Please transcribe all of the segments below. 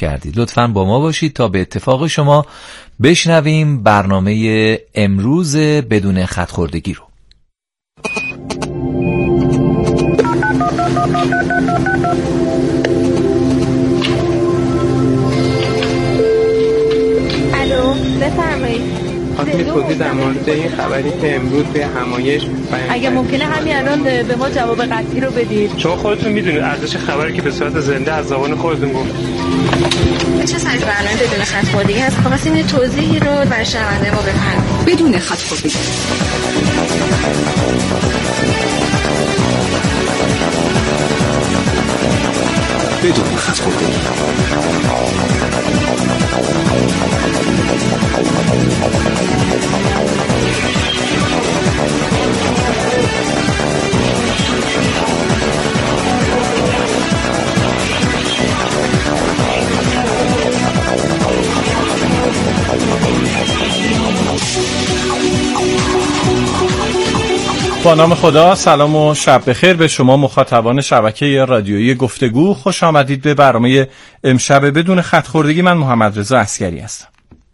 کردید. لطفاً با ما باشید تا به اتفاق شما بشنویم برنامه امروز بدون خط‌خوردگی رو. الو، بفرمایید. خواستم توضیح در مورد این خبری که امروز به همایش اگه ممکنه همین الان به ما جواب قطعی رو بدید، چون خودتون میدونید ارزش خبری که به صورت زنده از زبان خودتون گفت. چه سری برنامه بدون خط‌خوردگی هست؟ خواستیم یه توضیحی رو برای شنونده ما بفرمایید. بدون خط‌خوردگی. بدون خط‌خوردگی. با نام خدا، سلام و شب بخیر به شما مخاطبان شبکه رادیویی گفتگو. خوش آمدید به برنامه امشب بدون خط‌خوردگی. من محمد رضا عسگری هستم.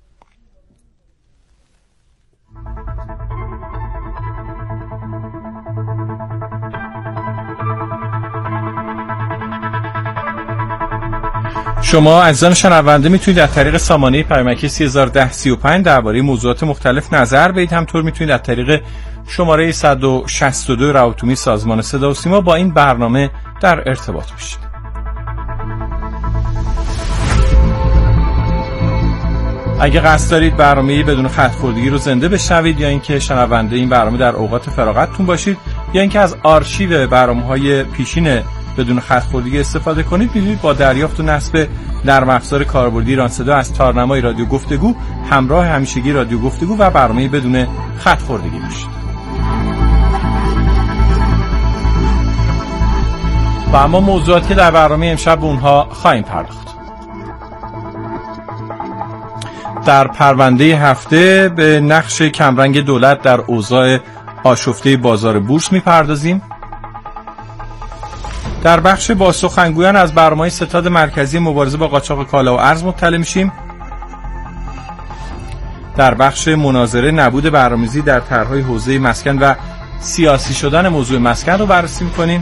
شما عزیزان شنونده میتونید از طریق سامانه پیامکی 301035 درباره موضوعات مختلف نظر بدید. همطور میتونید از طریق شماره 162 روابط سازمان صدا و سیما با این برنامه در ارتباط باشید. اگه قصد دارید برنامه بدون خط‌خوردگی رو زنده بشنوید یا اینکه شنونده این برنامه در اوقات فراغتتون باشید یا اینکه از آرشیو برنامه‌های پیشین بدون خط‌خوردگی استفاده کنید، می‌تونید با دریافت و نصب نرم افزار کاربردی ایران صدا از تارنمای رادیو گفتگو همراه همیشگی رادیو گفتگو و برنامه بدون خط‌خوردگی باشید. و اما موضوعاتی که در برنامه امشب به اونها خواهیم پرداخت. در پرونده هفته به نقش کمرنگ دولت در اوضاع آشفته بازار بورس می‌پردازیم. در بخش با سخنگویان از برنامه ستاد مرکزی مبارزه با قاچاق کالا و ارز مطلع میشیم. در بخش مناظره نبود برنامه‌ریزی در طرح‌های حوزه مسکن و سیاسی شدن موضوع مسکن رو بررسی می‌کنیم.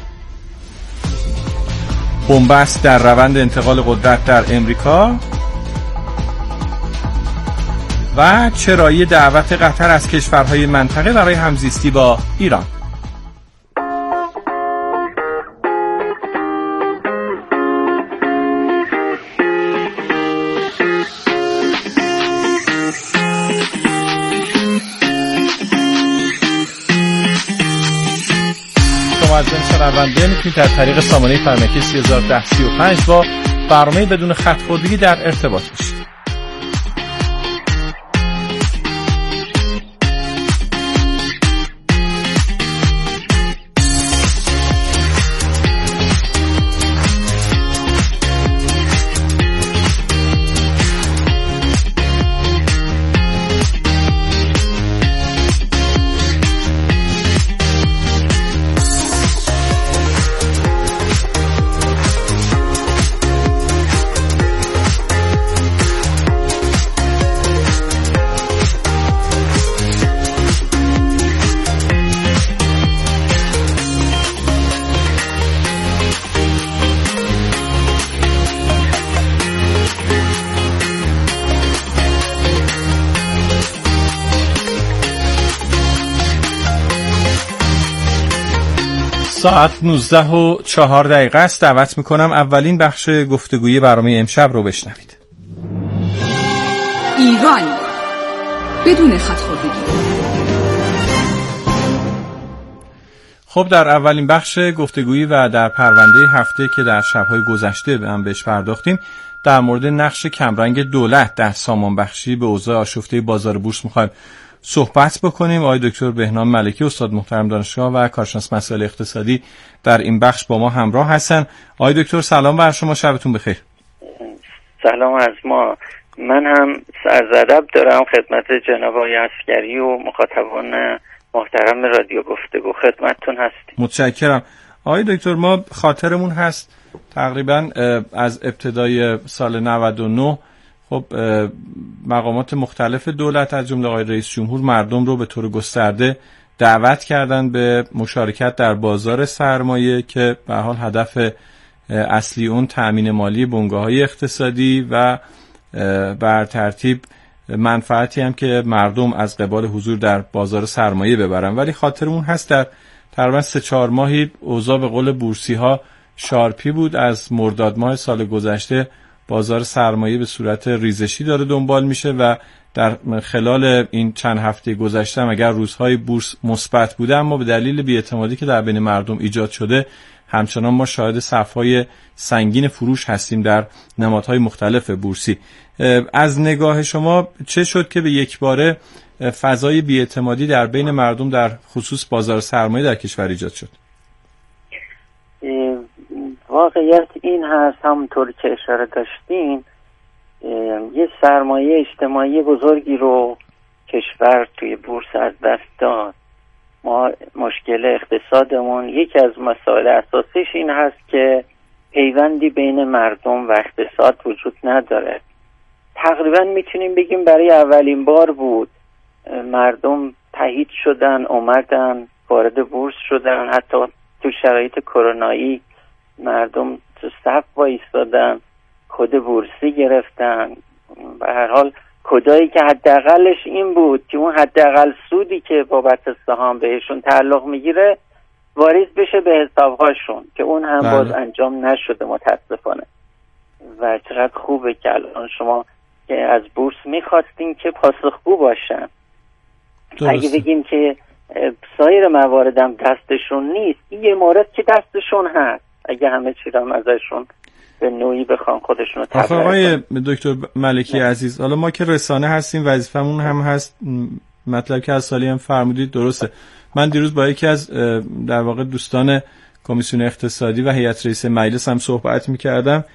بنبست در روند انتقال قدرت در امریکا و چرایی دعوت قطر از کشورهای منطقه برای همزیستی با ایران. شنونده میتونید از طریق سامانه پیامکی 301035 با برنامه بدون خط‌خوردگی در ارتباط باشید. ساعت 19:04 است. دعوت میکنم اولین بخش گفتگوی برنامه امشب رو بشنوید. ایران بدون خط‌خوردگی. خب در اولین بخش گفتگویی و در پرونده هفته که در شب‌های گذشته هم بهش پرداختیم، در مورد نقش کمرنگ دولت در سامان بخشی به اوضاع آشفته بازار بورس می‌خوایم صحبت بکنیم. آقای دکتر بهنام ملکی استاد محترم دانشگاه و کارشناس مسائل اقتصادی در این بخش با ما همراه هستن. آقای دکتر سلام بر شما، شبتون بخیر. سلام از ما. من هم عرض ادب دارم خدمت جناب آقای عسگری و مخاطبان محترم رادیو گفتگو. خدمتتون هستیم. متشکرم. آقای دکتر، ما خاطرمون هست تقریبا از ابتدای سال 99 خب مقامات مختلف دولت از جمله آقای رئیس جمهور مردم رو به طور گسترده دعوت کردن به مشارکت در بازار سرمایه که به حال هدف اصلی اون تأمین مالی بنگاه‌های اقتصادی و بر ترتیب منفعتی هم که مردم از قبال حضور در بازار سرمایه ببرن. ولی خاطرمون هست در تقریبا 3-4 ماهی اوضاع به قول بورسی ها شارپی بود. از مرداد ماه سال گذشته بازار سرمایه به صورت ریزشی داره دنبال میشه و در خلال این چند هفته گذشته هم اگر روزهای بورس مثبت بوده، اما به دلیل بی‌اعتمادی که در بین مردم ایجاد شده همچنان ما شاهد صف‌های سنگین فروش هستیم در نمادهای مختلف بورسی. از نگاه شما چه شد که به یک باره فضای بی‌اعتمادی در بین مردم در خصوص بازار سرمایه در کشور ایجاد شد؟ واقعیت این هست، همونطور که اشاره داشتین، یه سرمایه اجتماعی بزرگی رو کشور توی بورس از دست داد. ما مشکل اقتصادمون یکی از مسائل اساسیش این هست که پیوندی بین مردم و اقتصاد وجود نداره. تقریبا میتونیم بگیم برای اولین بار بود مردم تایید شدن، اومدن وارد بورس شدن. حتی تو شرایط کرونایی مردم تو صف وایسادن، کد بورسی گرفتن. به هر حال کدایی که حداقلش این بود که اون حداقل سودی که بابت سهام بهشون تعلق میگیره واریز بشه به حسابهاشون، که اون هم باز انجام نشده متاسفانه. و چقدر خوبه که الان شما که از بورس میخواستین که پاسخگو باشن. اگه بگیم که سایر مواردم دستشون نیست، این یه مورد که دستشون هست. اگه همه چی رو ازشون به نوعی بخوان خودشون رو تبرئه کنن. آقای دکتر ملکی عزیز، حالا ما که رسانه هستیم وظیفمون هم هست مطلب که از سالی هم فرمودید درسته. من دیروز با یکی از در واقع دوستان کمیسیون اقتصادی و هیئت رئیسه مجلس هم صحبت می‌کردم.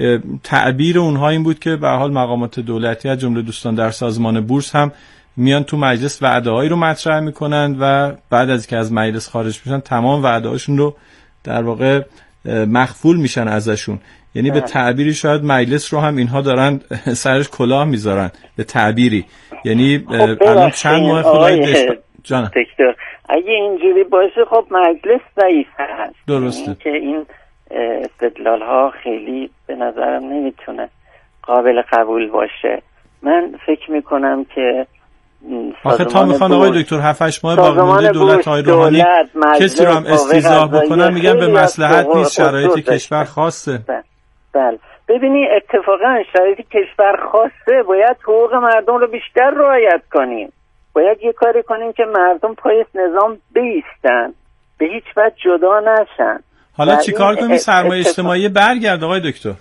تعبیر اونها این بود که به هر حال مقامات دولتی از جمله دوستان در سازمان بورس هم میان تو مجلس وعده‌هایی رو مطرح میکنن و بعد از که از مجلس خارج میشن تمام وعده‌هاشون رو در واقع مخفول میشن ازشون. یعنی به تعبیری شاید مجلس رو هم اینها دارن سرش کلاه میذارن به تعبیری. یعنی الان چند ماه خدای دکتر اگه اینجوری باشه خب مجلس ضعیف هست. درسته که این استدلال ها خیلی به نظرم نمیتونه قابل قبول باشه. من فکر میکنم که آخه تا میخوان آقای دکتر 7-8 ماه باقی مونده دولت های روحانی کسی رو هم استیضاح بکنن میگن به مصلحت نیست، شرایط کشور خاصه. بله ببینی اتفاقا شرایط کشور خاصه، باید حقوق مردم رو بیشتر رعایت کنیم. باید یه کاری کنیم که مردم پای نظام بایستن، به هیچ وجه جدا نشن. حالا چیکار کنیم سرمایه اجتماعی برگرد آقای دکتر؟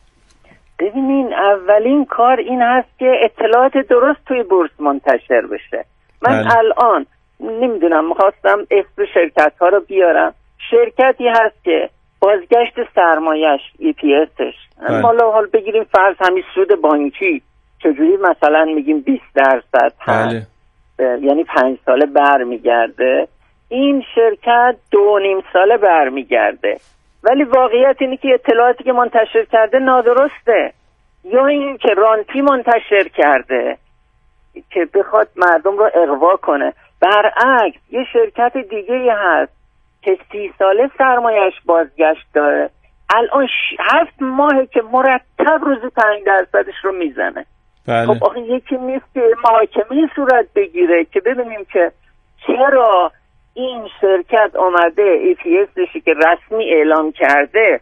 ببینین اولین کار این هست که اطلاعات درست توی بورس منتشر بشه. من الان نمیدونم میخواستم اسم شرکت ها رو بیارم. شرکتی هست که بازگشت سرمایهش EPSش حالا بگیریم فرض همین سود بانکی چجوری مثلا میگیم 20% هست، یعنی 5 ساله برمیگرده. این شرکت 2.5 ساله برمیگرده. ولی واقعیت اینه که اطلاعاتی که منتشر کرده نادرسته، یا این که رانتی منتشر کرده که بخواد مردم رو اغوا کنه. برعکس یه شرکت دیگه هست که 30 ساله سرمایهش بازگشت داره، الان 7 ماهه که مرتب روزی 5% رو میزنه. خب آخه یکی نیست که محاکمه صورت بگیره که ببینیم که چرا این شرکت آمده EPSشی که رسمی اعلام کرده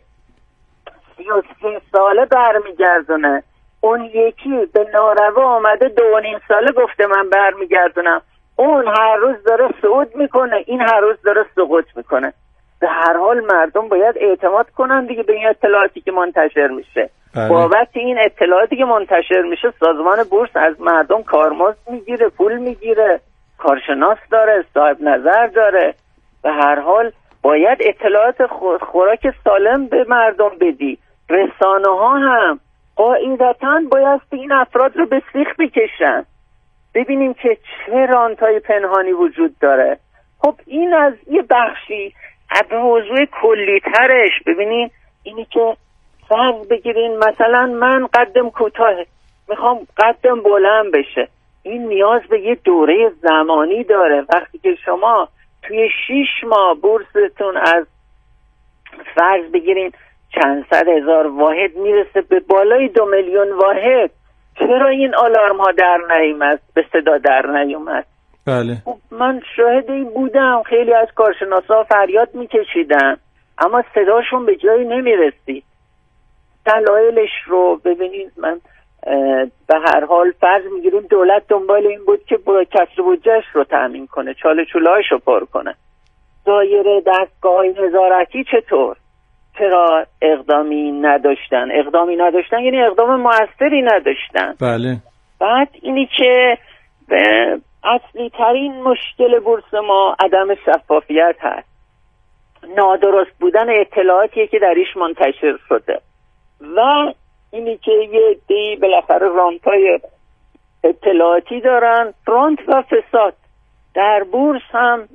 33 ساله برمیگردونه، اون یکی به ناروا آمده 2.5 ساله گفته من برمیگردونم. اون هر روز داره صعود میکنه، این هر روز داره سقوط میکنه. به هر حال مردم باید اعتماد کنن دیگه به این اطلاعاتی که منتشر میشه. بابت این اطلاعاتی که منتشر میشه سازمان بورس از مردم کارمزد میگیره، پول میگیره، کارشناس داره، صاحب نظر داره. به هر حال باید اطلاعات خوراک سالم به مردم بدی. رسانه ها هم قاعدتاً باید این افراد رو به سیخ بکشن، ببینیم که چه رانتای پنهانی وجود داره. خب این از یه بخشی. به موضوع کلی ترش ببینین، اینی که فرض بگیرین مثلا من قدم کوتاه، میخوام قدم بلند بشه، این نیاز به یه دوره زمانی داره. وقتی که شما توی 6 ماه بورستون از فرض بگیرین چند صد هزار واحد میرسه به بالای 2 میلیون واحد، چرا این آلارم ها در نیامد، به صدا در نیامد؟ بله. من شاهدی بودم، خیلی از کارشناسا فریاد میکشیدن اما صداشون به جایی نمیرسید. دلایلش رو ببینید، من به هر حال فرض میگیریم دولت دنبال این بود که با کسر بودجهش رو تامین کنه، چاله چوله‌اش رو پر کنه. دایره دستگاه نظارتی چطور؟ چرا اقدامی نداشتن یعنی اقدام موثری نداشتن. بله. بعد اینی که اصلی ترین مشکل بورس ما عدم شفافیت هست، نادرست بودن اطلاعاتی که دریش منتشر شده و اینی که یه عده‌ای بالاخره رانت‌های اطلاعاتی دارن، رانت و فساد. در بورس هم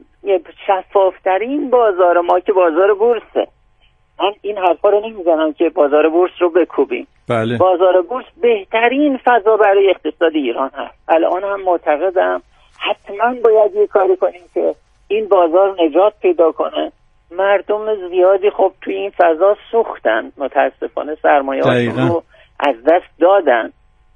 شفافترین بازار ما که بازار بورسه. من این حرفا رو نمیزنم که بازار بورس رو بکوبیم. بله. بازار بورس بهترین فضا برای اقتصاد ایران هست. الان هم معتقدم حتما باید یه کاری کنیم که این بازار نجات پیدا کنه. مردم زیادی خب توی این فضا سوختن، متاسفانه سرمایه هاشون رو از دست دادن.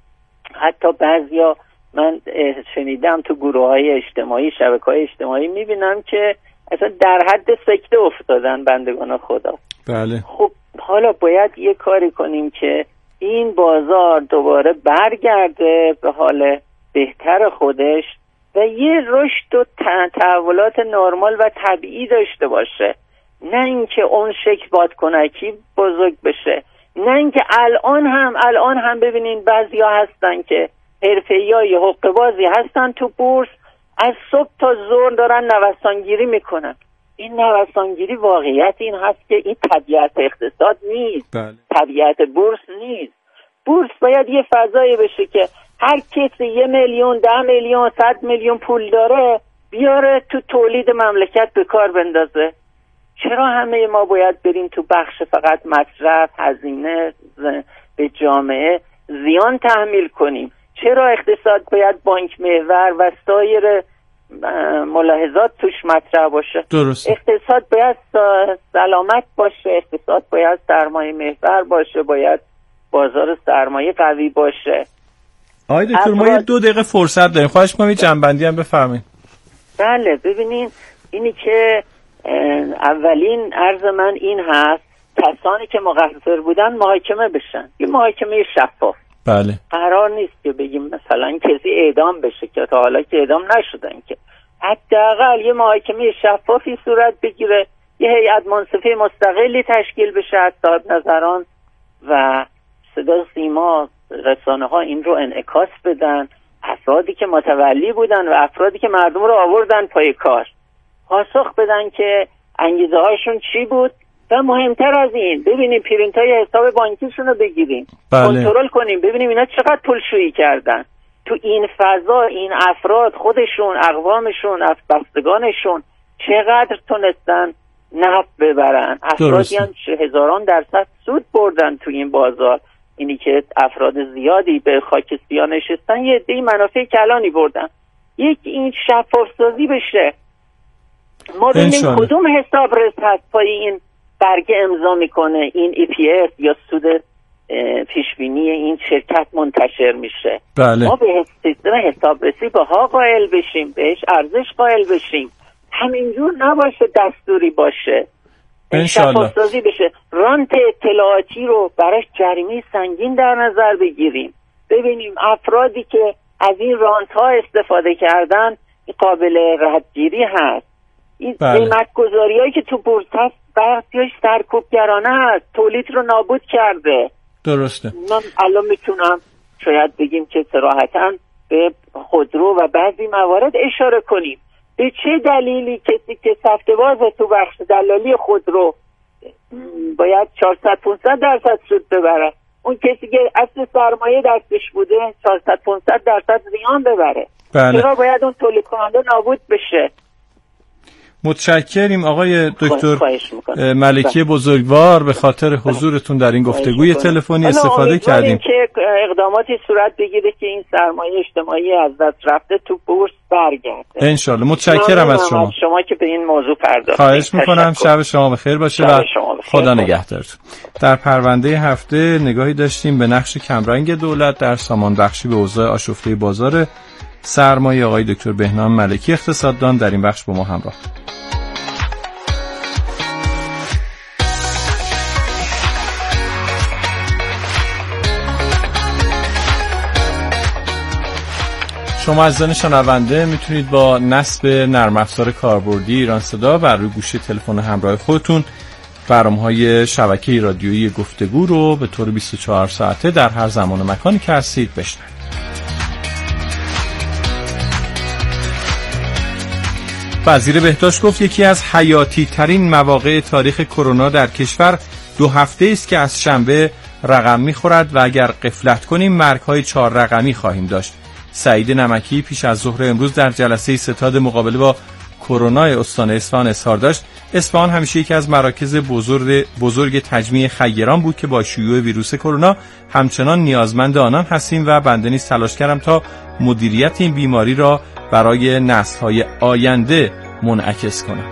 حتی بعضیا من شنیدم تو گروه‌های اجتماعی، شبکه‌های اجتماعی میبینم که اصلا در حد سکته افتادن بندگان خدا. بله. خب حالا باید یه کاری کنیم که این بازار دوباره برگرده به حال بهتر خودش و یه رشد و تحولات نرمال و طبیعی داشته باشه، نه اینکه اون شکل بادکنکی بزرگ بشه، نه اینکه الان هم ببینین بعضیا هستن که حرفه‌ای حقه‌بازی هستن تو بورس، از صبح تا ظهر دارن نوسانگیری میکنن. این نوسانگیری واقعیت این هست که این طبیعت اقتصاد نیست. بله. طبیعت بورس نیست. بورس باید یه فضایی بشه که هر کسی 1 میلیون، 10 میلیون، 100 میلیون پول داره بیاره تو تولید مملکت به کار بندازه. چرا همه ما باید بریم تو بخش فقط مصرف، هزینه به جامعه زیان تحمیل کنیم؟ چرا اقتصاد باید بانک محور و سایر ملاحظات توش مطرح باشه؟ درست. اقتصاد باید سلامت باشه، اقتصاد باید سرمایه محور باشه، باید بازار سرمایه قوی باشه. آقای دکتر ما یه 2 دقیقه فرصت داریم، خواهش می‌کنم یه جنبندی هم بفرمایید. بله. ببینین اینی که اولین عرض من این هست کسانی که مقصر بودن محاکمه بشن، یه محاکمه شفاف. بله. قرار نیست که بگیم مثلا کسی اعدام بشه که تا حالا که اعدام نشدن، که حداقل یه محاکمه شفافی صورت بگیره، یه هیئت منصفه مستقلی تشکیل بشه از صاحب نظران و صدا سیما رسانه ها این رو انعکاس بدن، افرادی که متولی بودن و افرادی که مردم رو آوردن پای کار پاسخ بدن که انگیزه هاشون چی بود و مهمتر از این ببینیم پرینت های حساب بانکیشون رو بگیریم. بله. کنترل کنیم ببینیم اینا چقدر پولشویی کردن تو این فضا، این افراد خودشون، اقوامشون، بستگانشون چقدر تونستن نفت ببرن. افرادی هم هزاران درصد سود بردن تو این بازار. اینی که افراد زیادی به خاک سیاه نشستن یه عده‌ای منافع کلانی بردن. یکی این شفاف‌سازی بشه، ما ببینیم کدوم حساب رس هست پای این برگه امضا میکنه، این EPS یا سود پیشبینی این شرکت منتشر میشه. بله. ما به سیستم حسابرسی باها قائل بشیم، بهش ارزش قائل بشیم، همینجور نباشه دستوری باشه، شفاف‌سازی بشه. رانت اطلاعاتی رو براش جریمه سنگین در نظر بگیریم، ببینیم افرادی که از این رانت ها استفاده کردن قابل ردگیری هست. این قیمت گذاری هایی که تو بورس هست بخشش سرکوبگرانه هست، تولید رو نابود کرده. درسته. من الان میتونم شاید بگیم که صراحتاً به خودرو و بعضی موارد اشاره کنیم. به چه دلیلی کسی که سفته بازه تو بخش دلالی خودرو باید 400-500 درصد سود ببره، اون کسی که اصل سرمایه دستش بوده 400-500 درصد زیان ببره؟ بله. چرا باید اون تولید کننده نابود بشه؟ متشکریم آقای دکتر ملکی بزرگوار، به خاطر حضورتون در این گفتگوی تلفنی استفاده کردیم که اقداماتی صورت بگیره که این سرمایه اجتماعی از دست رفته تو بورس برگرده ان شاء الله. متشکرم از شما که به این موضوع پرداختید. خواهش میکنم. شب شما بخیر باشه و خدا نگهدارتون. در پرونده هفته نگاهی داشتیم به نقش کمرنگ دولت در سامان بخشی به اوضاع آشفته بازار سرمایه. آقای دکتر بهنام ملکی اقتصاددان در این بخش با ما همراه. شما عزیزان شنونده میتونید با نصب نرم افزار کاربردی ایران صدا بر روی گوشی تلفن همراه خودتون برنامه‌های شبکه رادیویی گفتگو رو به طور 24 ساعته در هر زمان و مکانی که هستید بشنوید. وزیر بهداشت گفت یکی از حیاتی ترین مواقع تاریخ کرونا در کشور 2 هفته است که از شنبه رقم می‌خورد و اگر غفلت کنیم مرگ‌های 4 رقمی خواهیم داشت. سعید نمکی پیش از ظهر امروز در جلسه ستاد مقابله با کرونا استان اصفهان اظهار داشت اصفهان همیشه یکی از مراکز بزرگ تجمیع خیران بود که با شیوع ویروس کرونا همچنان نیازمند آنان هستیم و بنده نیز تلاش کردم تا مدیریت این بیماری را برای نسل‌های آینده منعکس کنم.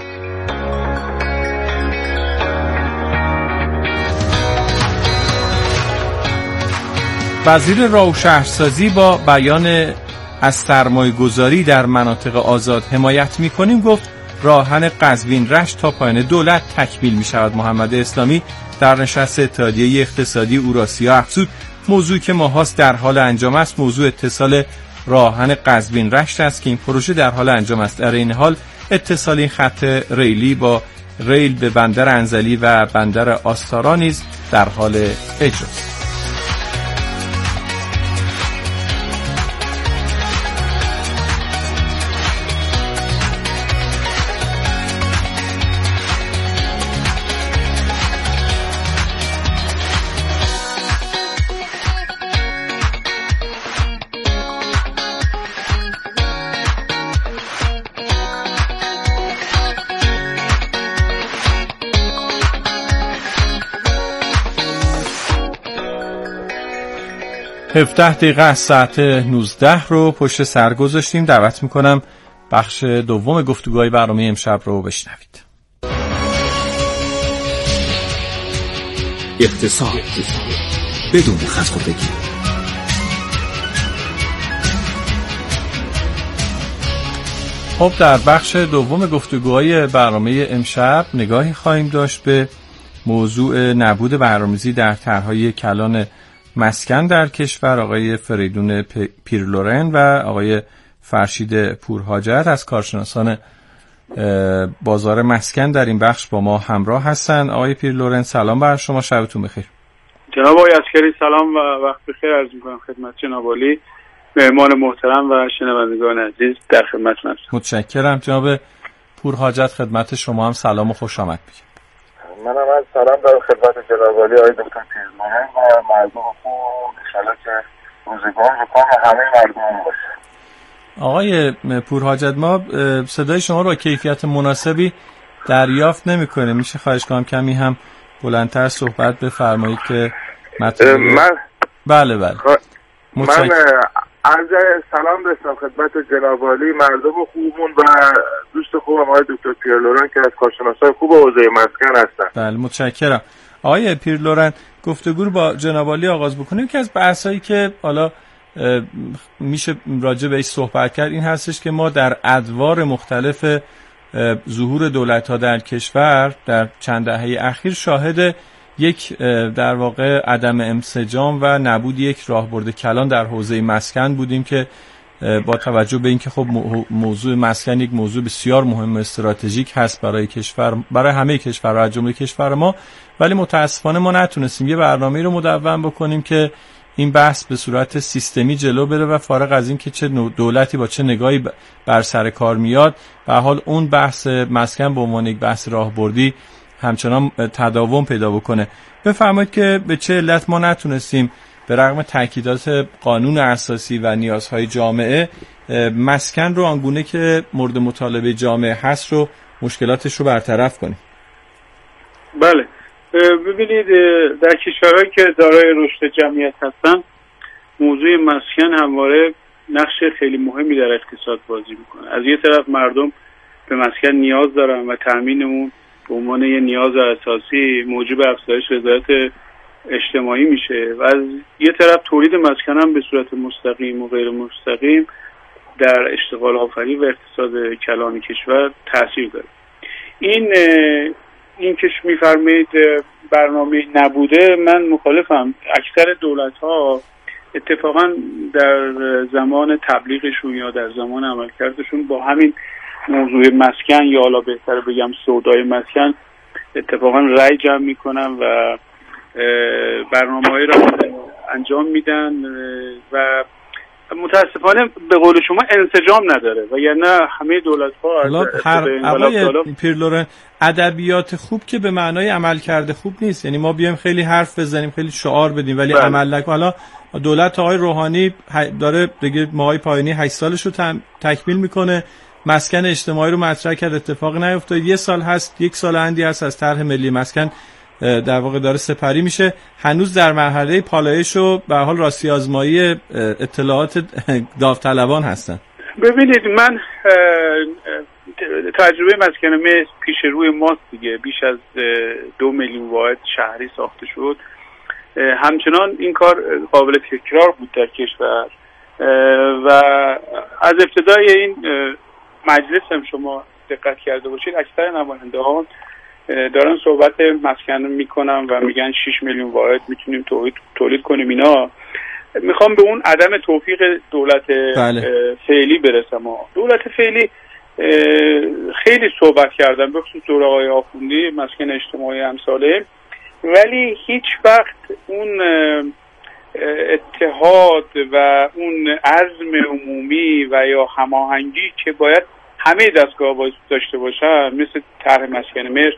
وزیر راه و شهرسازی با بیان از سرمایه‌گذاری در مناطق آزاد حمایت می‌کنیم گفت راهن قزوین رشت تا پایان دولت تکمیل می‌شود. محمد اسلامی در نشست اتحادیه اقتصادی اوراسیا افزود موضوعی که ماهاست در حال انجام است موضوع اتصال راهن قزوین رشت است که این پروژه در حال انجام است. در این حال اتصال این خط ریلی با ریل به بندر انزلی و بندر آستارا نیز در حال اجراست. هفده دقیقه از ساعت 19 رو پشت سر گذاشتیم. دعوت میکنم بخش دوم گفتگوهای برنامه امشب رو بشنوید. اقتصاد بدون خط‌خوردگی. خب در بخش دوم گفتگوهای برنامه امشب نگاهی خواهیم داشت به موضوع نبود برنامه‌ریزی در طرح‌های کلان مسکن در کشور. آقای فریدون پیرلورن و آقای فرشید پورحاجت از کارشناسان بازار مسکن در این بخش با ما همراه هستند. آقای پیرلورن سلام بر شما، شبتون بخیر. جناب آقای عسکری سلام و وقت بخیر عرض می‌کنم خدمت جناب عالی، مهمان محترم و شنوندگان عزیز در خدمتتون هستم. متشکرم. جناب پورحاجت خدمت شما هم سلام و خوش آمد میگم. منم از سلام دارم خدمت جناب عالی آقای دکتر پیرلورن و مردم خوب، انشالله که روزگار رو کام همه مردم باشه. آقای پورحاجت ما صدای شما رو با کیفیت مناسبی دریافت نمی‌کنیم. میشه خواهش کنم کمی هم بلندتر صحبت بفرمایید که مطلب بله من عرض سلام رسانم خدمت جناب عالی، مردم خوبمون و دوست خوبم آقای دکتر پیرلورن که از کارشناسای خوب حوزه مسکن هستن. بله متشکرم. آقای پیرلورن گفتگو رو با جناب عالی آغاز بکنیم که از بحثایی که حالا میشه راجع بهش صحبت کرد این هستش که ما در ادوار مختلف ظهور دولت‌ها در کشور در چند دهه اخیر شاهد یک در واقع عدم انسجام و نبود یک راهبرد کلان در حوزه مسکن بودیم که با توجه به اینکه خب موضوع مسکن یک موضوع بسیار مهم و استراتژیک هست برای کشور، برای همه کشورها از جمله کشور ما، ولی متاسفانه ما نتونستیم یه برنامه‌ای رو مدون بکنیم که این بحث به صورت سیستمی جلو بره و فارغ از این که چه دولتی با چه نگاهی بر سر کار میاد، به حال اون بحث مسکن به عنوان یک بحث راهبردی همچنان تداوم پیدا بکنه. بفرمایید که به چه علت ما نتونستیم به رغم تاکیدات قانون اساسی و نیازهای جامعه مسکن رو آنگونه که مورد مطالبه جامعه هست رو مشکلاتش رو برطرف کنیم. بله، ببینید در کشورهایی که دارای رشد جمعیت هستن موضوع مسکن همواره نقش خیلی مهمی در اقتصاد بازی میکنه. از یه طرف مردم به مسکن نیاز دارن و تامین اون به عنوان یه نیاز اساسی موجب افزایش رضایت اجتماعی میشه و از یه طرف تولید مسکن هم به صورت مستقیم و غیر مستقیم در اشتغال آفرینی و اقتصاد کلان کشور تاثیر داره. این که میفرمایید برنامه نبوده، من مخالفم. اکثر دولت‌ها اتفاقا در زمان تبلیغشون یا در زمان عملکردشون با همین موضوع مسکن یا حالا بهتر بگم سودای مسکن اتفاقا رأی جمع میکنن و برنامه‌ای را انجام میدن و متاسفانه به قول شما انسجام نداره و یعنی همه دولت‌ها آقای پیرلورن ادبیات خوب که به معنای عمل کرده خوب نیست. یعنی ما بیایم خیلی حرف بزنیم، خیلی شعار بدیم ولی عمل نکنیم. حالا دولت آقای روحانی داره دیگه ماهای پایانی 8 سالش رو تکمیل میکنه، مسکن اجتماعی رو مطرح کرد، اتفاقی نیفتاد. 1 سال هست، 1 سال اندی هست از طرح ملی مسکن در واقع داره سپری میشه، هنوز در مرحله پالایش و به حال راستی آزمایی اطلاعات داوطلبان هستن. ببینید من تجربه مسکن مصر پیش روی ماست دیگه، بیش از 2 میلیون واحد شهری ساخته شد. همچنان این کار قابل تکرار بود در کشور و از ابتدای این مجلس هم شما دقت کرده باشید اکثر نماینده‌ها دارن صحبت مسکن میکنن و میگن 6 میلیون واحد میتونیم تولید کنیم. اینا میخوام به اون عدم توفیق دولت فعلی برسم. دولت فعلی خیلی صحبت کردن به خصوص دوره آقای آخوندی مسکن اجتماعی امثاله، ولی هیچ وقت اون اتحاد و اون عزم عمومی و یا هماهنگی که باید همه دستگاه باید داشته باشن مثل طرح مسکن مصر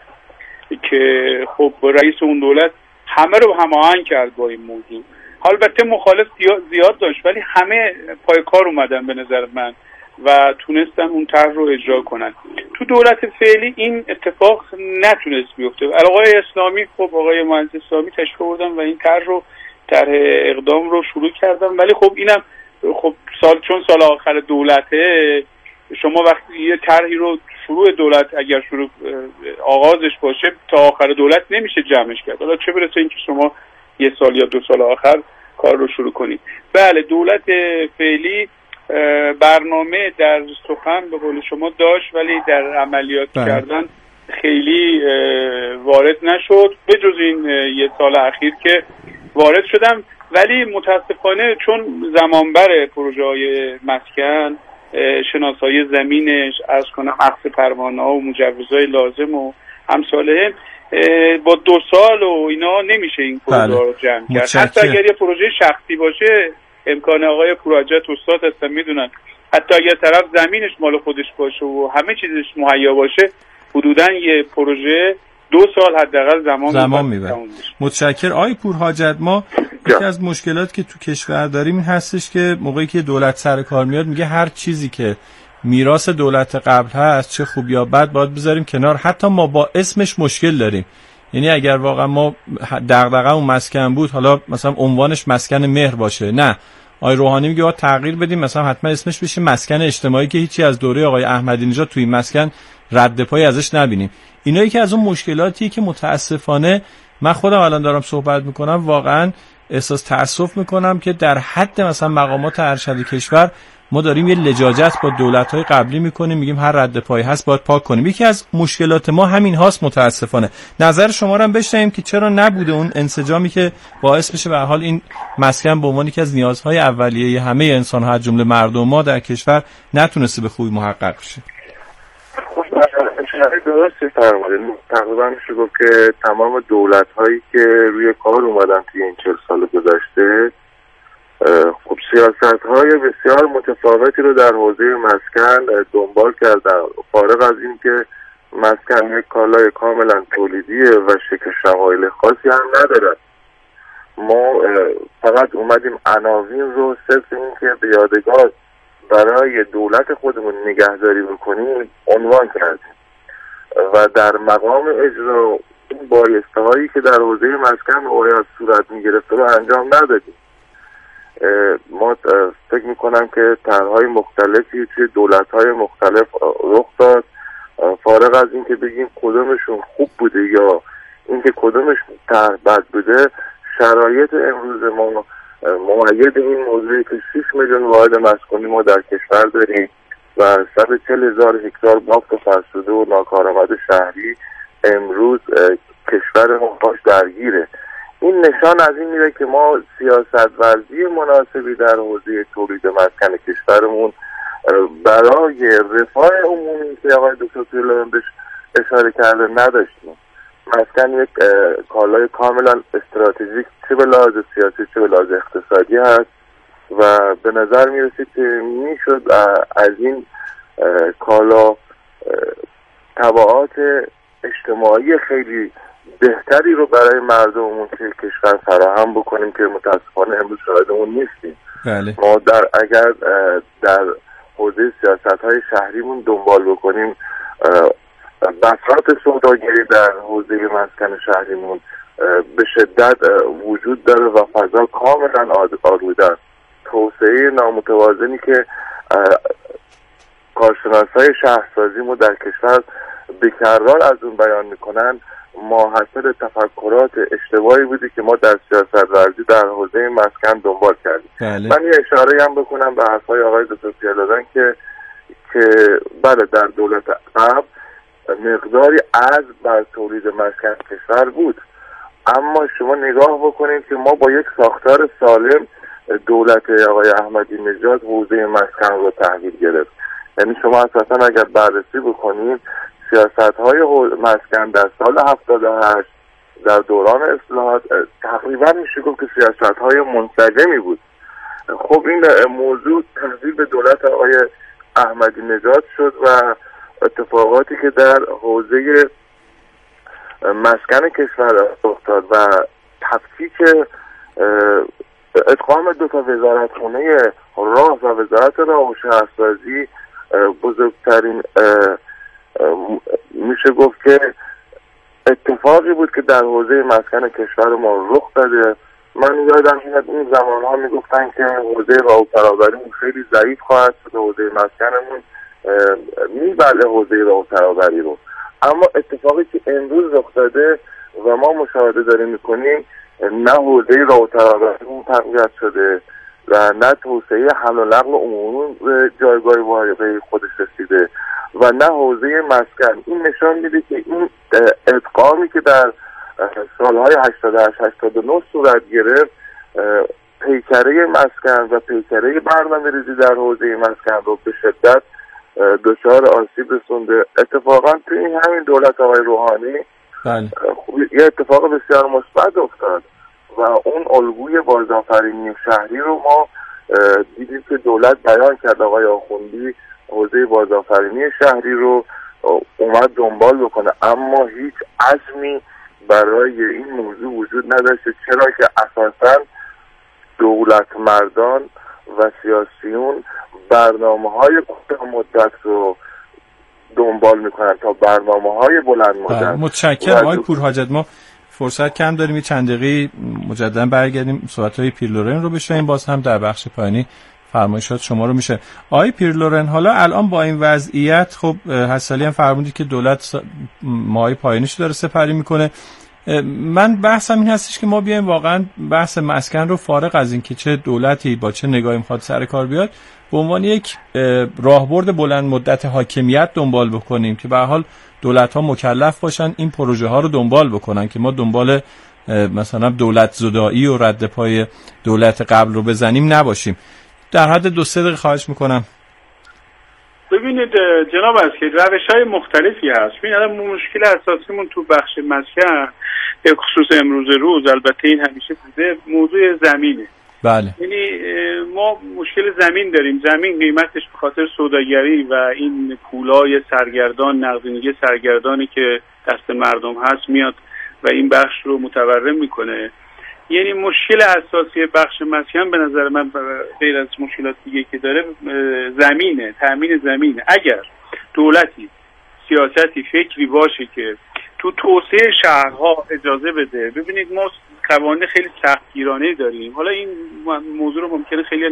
که خب رئیس اون دولت همه رو هماهنگ کرد با این موضوع. البته مخالف زیاد داشت ولی همه پای کار اومدن به نظر من و تونستن اون طرح رو اجرا کنن. تو دولت فعلی این اتفاق نتونست بیفته. آقای اسلامی خب آقای مهندس اسلامی تشریف آوردن و این طرح اقدام رو شروع کردن، ولی خب اینم خب چون سال آخر دولته، شما وقتی یه طرحی رو شروع دولت اگر شروع آغازش باشه تا آخر دولت نمیشه جمعش کرد، حالا چه برسه اینکه شما 1 سال یا 2 سال آخر کار رو شروع کنید. بله دولت فعلی برنامه در سخن به قول شما داشت ولی در عملیات کردن خیلی وارد نشد، به جز این 1 سال اخیر که وارد شدم. ولی متاسفانه چون زمانبر پروژه‌های مسکن، شناسایی زمینش، عرض کنم اخذ پروانه‌ها و مجوزهای لازم و امثاله، با 2 سال و اینا نمیشه این پروژه رو جمع کرد. حتی اگر یه پروژه شخصی باشه، امکان آقای پورحجت استاد هستن میدونن، حتی اگر طرف زمینش مال خودش باشه و همه چیزش مهیا باشه، حدوداً یه پروژه 2 سال حداقل زمان میبره. متشکر. آقای پورحجت، ما یکی از مشکلات که تو کشور داریم این هستش که موقعی که دولت سر کار میاد میگه هر چیزی که میراث دولت قبل هست چه خوب یا بد باید بذاریم کنار، حتی ما با اسمش مشکل داریم. یعنی اگر واقعا ما دغدغه اون مسکن بود، حالا مثلا عنوانش مسکن مهر باشه، نه، آقای روحانی میگه باید تغییر بدیم، مثلا حتما اسمش بشه مسکن اجتماعی که هیچی از دوره آقای احمدی نژاد توی مسکن رد پای ازش نبینیم. اینا یکی از اون مشکلاتیه که متاسفانه من خودم الان دارم صحبت میکنم واقعا احساس تأسف میکنم که در حد مثلا مقامات ارشد کشور ما داریم یه لجاجت با دولت‌های قبلی میکنیم، میگیم هر رد پای هست باید پاک کنیم. یکی از مشکلات ما همین هاست متاسفانه. نظر شما رو هم بشنویم که چرا نبوده اون انسجامی که باعث بشه به هر حال این مسکن به عنوان یکی از نیازهای اولیه همه انسان‌ها از جمله مردم ما در کشور نتونسته به خوبی محقق بشه. درسته فرمودید. تقریبا میشه گفت که تمام دولت‌هایی که روی کار اومدن توی این 40 سال گذشته خب سیاست‌های بسیار متفاوتی رو در حوزه مسکن دنبال کردن، فارغ از این که مسکن یک کالای کاملا تولیدیه و شکل شمایل خاصی هم نداره. ما فقط اومدیم عناوین رو صرف این که به یادگار برای دولت خودمون نگهداری بکنیم عنوان کردیم. و در مقام اجرا این بایسته هایی که در حوزه مسکن باید صورت میگرفته رو انجام ندادیم. ما فکر میکنم که طرح‌های مختلفی توی دولت‌های مختلف رخ داد، فارغ از این که بگیم کدومشون خوب بوده یا اینکه کدومش طرح بد بوده، شرایط امروز ما مؤید این موضوعی که 6 میلیون واحد مسکونی ما در کشور داریم و 140,000 هکتار بافت فرسوده و ناکارآمد شهری امروز کشور ما باش درگیره. این نشان از این میره که ما سیاست ورزی مناسبی در حوزه تولید مسکن کشورمون برای رفاه عمومی که آقای دکتر پیرلورن بهش اشاره کرده نداشتیم. مسکن یک کالای کاملا استراتژیک چه به لحاظ سیاسی چه به لحاظ اقتصادی هست و به نظر میرسید که میشد از این کالا تبعات اجتماعی خیلی بهتری رو برای مردممون که کشور فراهم بکنیم که متاسفانه امروز شاهد اون نیستیم. بله. ما اگر در حوزه سیاست‌های شهریمون دنبال بکنیم بساط سوداگری در حوزه مسکن شهریمون به شدت وجود داره و فضا کاملا آلوده است. توسعه نامتوازنی که کارشناسای شهرسازیمون در کشور بی‌کرار از اون بیان میکنن ماحصل تفکرات اشتباهی بودی که ما در سیاست ورزی در حوزه مسکن دنبال کردیم. بله. من یه اشاره هم بکنم به حرفای آقای دکتر پیرلورن که بله در دولت قبل مقداری عرض بر تولید مسکن کشور بود، اما شما نگاه بکنید که ما با یک ساختار سالم دولت آقای احمدی نژاد حوزه مسکن رو تحویل گرفت. یعنی شما اساسا اگر بررسی بکنید سیاست‌های مسکن در سال 78 در دوران اصلاحات تقریبا میشه گفت که سیاست‌های منسجمی بود. خب این موضوع تحویل به دولت آقای احمدی نژاد شد و اتفاقاتی که در حوزه مسکن کشور افتاد و تفکیک ادغام 2 وزارتخونه راه و وزارت راه و شهرسازی بزرگترین میشه گفت که اتفاقی بود که در حوزه مسکن کشور ما رخ داده. من یادم میاد این زمانها میگفتن که حوزه راه و فرآوریمون خیلی ضعیف خواهد شد، حوزه مسکنمون میبله حوزه راه و فرآوری رو، اما اتفاقی که امروز رخ داده و ما مشاهده داریم میکنیم نه حوزه راه و فرآوریمون تقویت شده و نه توسعه حمل و نقل عمومی به جایگاه واقعی خودش رسیده و نه حوزه مسکن. این نشان میده که این ادغامی که در سالهای 88-89 صورت گرفت پیکره مسکن و پیکره برنامه‌ریزی در حوزه مسکن رو به شدت دچار آسیب رسونده. اتفاقا تو این همین دولت آقای روحانی بله. یه اتفاق بسیار مثبت افتاد و اون الگوی بازآفرینی شهری رو ما دیدیم که دولت بیان کرد. آقای آخوندی حوزه بازآفرینی شهری رو اومد دنبال بکنه، اما هیچ عزمی برای این موضوع وجود نداشته، چرا که اساساً دولت مردان و سیاسیون برنامه‌های کوتاه مدت رو دنبال میکنن تا برنامه‌های بلند مدت. متشکرم آقای پورحاجت. ما فرصت کم داریم، چند دقیقه مجددا برگردیم صحبت‌های پیرلورن رو بشنویم، باز هم در بخش پایانی فرمایشات شما رو میشه. آقای پیرلورن، حالا الان با این وضعیت خب حسالی هم فرمودید که دولت ماهای پایانیش داره سپری میکنه. من بحثم این هستش که ما بیایم واقعا بحث مسکن رو فارغ از این که چه دولتی با چه نگاهی میخواد سر کار بیاد به عنوان یک راهبرد بلند مدت حاکمیت دنبال بکنیم که به هر حال دولت‌ها مکلف باشن این پروژه ها رو دنبال بکنن که ما دنبال مثلا دولت زدایی و رد پای دولت قبل رو بزنیم نباشیم. در حد 2-3 دقیقه خواهش میکنم. ببینید جناب اسکری، روش‌های مختلفی هست. ببینید الان مشکل اساسیمون تو بخش مسکن به خصوص امروز روز، البته این همیشه بوده، موضوع زمینه. بله. یعنی ما مشکل زمین داریم. زمین قیمتش به خاطر سوداگری و این پولای سرگردان، نقدینگی سرگردانی که دست مردم هست میاد و این بخش رو متورم میکنه. یعنی مشکل اساسی بخش مسکن به نظر من غیر از مشکلات دیگه که داره زمینه، تامین زمینه. اگر دولتی سیاستی فکری باشه که تو توسعه شهرها اجازه بده. ببینید ما قوانین خیلی سختگیرانه داریم. حالا این موضوع رو ممکنه خیلی